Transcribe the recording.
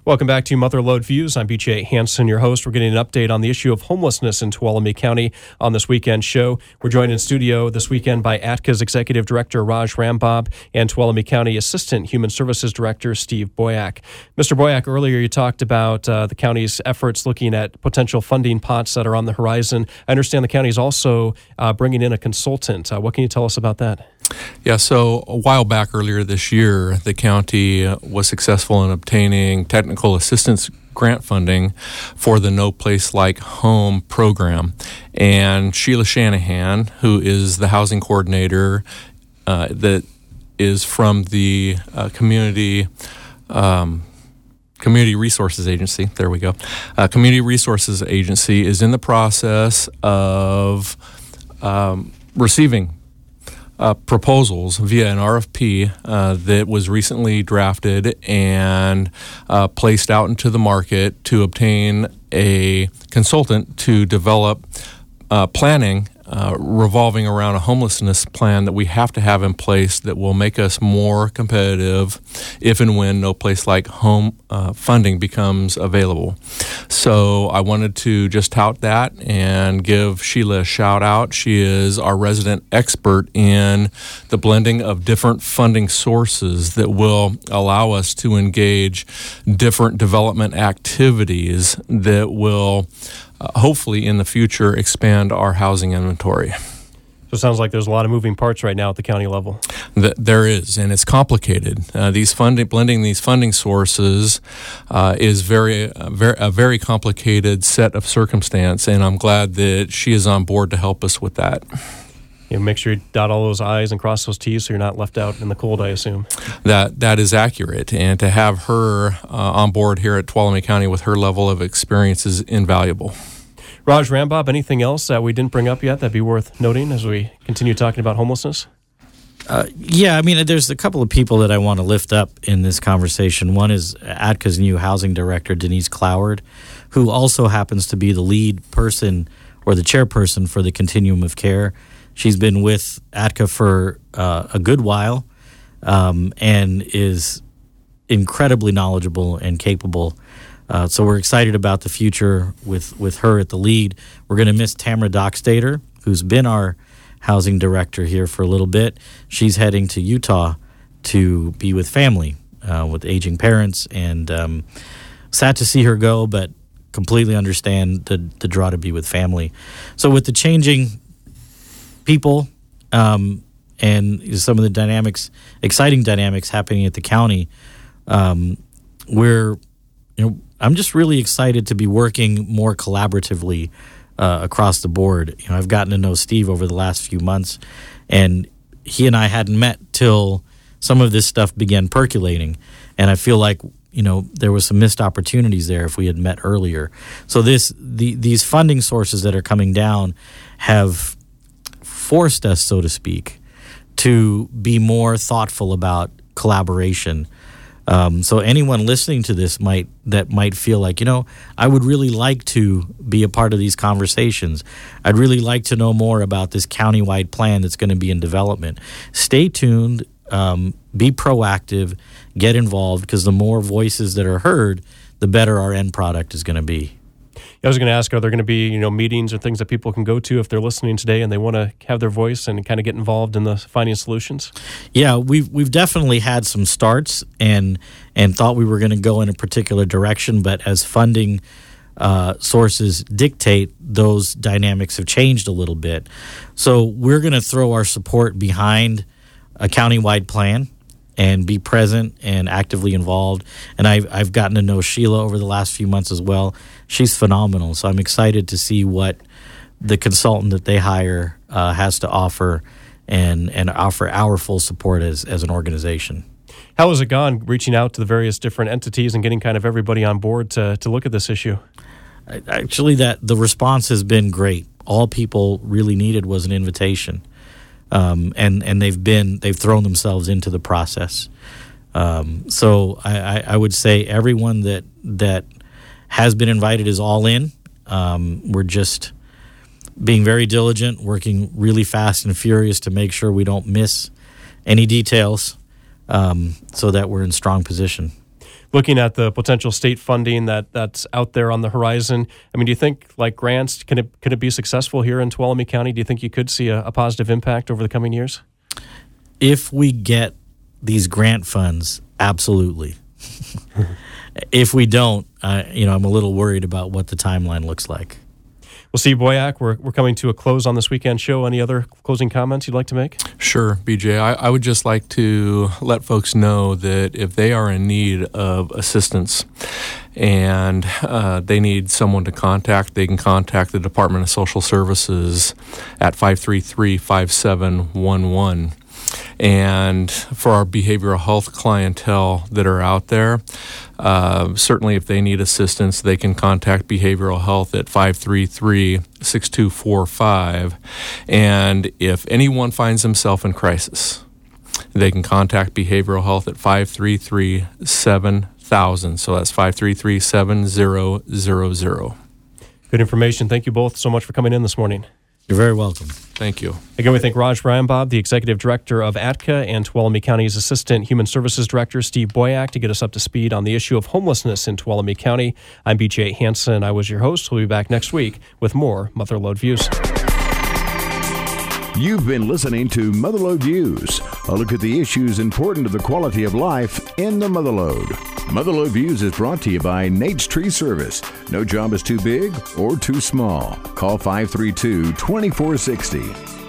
Welcome back to Motherlode Views. I'm BJ Hansen, your host. We're getting an update on the issue of homelessness in Tuolumne County on this weekend show. We're joined in studio this weekend by ATCA's Executive Director, Raj Rambab, and Tuolumne County Assistant Human Services Director, Steve Boyack. Mr. Boyack, earlier you talked about the county's efforts looking at potential funding pots that are on the horizon. I understand the county is also bringing in a consultant. What can you tell us about that? Yeah, so a while back earlier this year, the county was successful in obtaining technical assistance grant funding for the No Place Like Home program. And Sheila Shanahan, who is the housing coordinator that is from the Community Resources Agency, there we go. Community Resources Agency is in the process of receiving proposals via an RFP that was recently drafted and placed out into the market to obtain a consultant to develop planning revolving around a homelessness plan that we have to have in place that will make us more competitive if and when No Place Like Home funding becomes available. So I wanted to just tout that and give Sheila a shout out. She is our resident expert in the blending of different funding sources that will allow us to engage different development activities that will hopefully in the future expand our housing inventory. So it sounds like there's a lot of moving parts right now at the county level. There is, and it's complicated. Blending these funding sources is a very complicated set of circumstance, and I'm glad that she is on board to help us with that. Make sure you dot all those I's and cross those T's so you're not left out in the cold, I assume. That is accurate, and to have her on board here at Tuolumne County with her level of experience is invaluable. Raj Rambab, anything else that we didn't bring up yet that'd be worth noting as we continue talking about homelessness? There's a couple of people that I want to lift up in this conversation. One is ATCA's new housing director, Denise Cloward, who also happens to be the lead person or the chairperson for the Continuum of Care. She's been with ATCA for a good while and is incredibly knowledgeable and capable. So we're excited about the future with her at the lead. We're going to miss Tamara Dockstader, who's been our housing director here for a little bit. She's heading to Utah to be with family, with aging parents, and sad to see her go, but completely understand the draw to be with family. So with the changing people and some of the exciting dynamics happening at the county, I'm just really excited to be working more collaboratively across the board. I've gotten to know Steve over the last few months, and he and I hadn't met till some of this stuff began percolating, and I feel like there was some missed opportunities there if we had met earlier. So these funding sources that are coming down have forced us, so to speak, to be more thoughtful about collaboration. So anyone listening to this might feel like, I would really like to be a part of these conversations. I'd really like to know more about this countywide plan that's going to be in development. Stay tuned, be proactive, get involved, because the more voices that are heard, the better our end product is going to be. I was going to ask, are there going to be meetings or things that people can go to if they're listening today and they want to have their voice and kind of get involved in the finding solutions? Yeah, we've definitely had some starts and thought we were going to go in a particular direction, but as funding sources dictate, those dynamics have changed a little bit. So we're going to throw our support behind a countywide plan and be present and actively involved. And I've gotten to know Sheila over the last few months as well. She's phenomenal. So I'm excited to see what the consultant that they hire has to offer and offer our full support as an organization. How has it gone reaching out to the various different entities and getting kind of everybody on board to look at this issue? Actually, the response has been great. All people really needed was an invitation. And they've thrown themselves into the process. So I would say everyone that has been invited is all in. We're just being very diligent, working really fast and furious to make sure we don't miss any details, so that we're in strong position. looking at the potential state funding that's out there on the horizon, I mean, do you think, like grants, can it be successful here in Tuolumne County? Do you think you could see a positive impact over the coming years? If we get these grant funds, absolutely. If we don't, I'm a little worried about what the timeline looks like. Well, Steve Boyack, we're coming to a close on this weekend show. Any other closing comments you'd like to make? Sure, BJ. I would just like to let folks know that if they are in need of assistance and they need someone to contact, they can contact the Department of Social Services at 533-5711. And for our behavioral health clientele that are out there, certainly if they need assistance, they can contact behavioral health at 533-6245. And if anyone finds themselves in crisis, they can contact behavioral health at 533-7000. So that's 533-7000. Good information. Thank you both so much for coming in this morning. You're very welcome. Thank you. Again, we thank Raj Rambab, the Executive Director of ATCA, and Tuolumne County's Assistant Human Services Director, Steve Boyack, to get us up to speed on the issue of homelessness in Tuolumne County. I'm BJ Hansen. I was your host. We'll be back next week with more Motherlode Views. You've been listening to Motherlode Views, a look at the issues important to the quality of life in the Motherlode. Motherlode Views is brought to you by Nate's Tree Service. No job is too big or too small. Call 532-2460.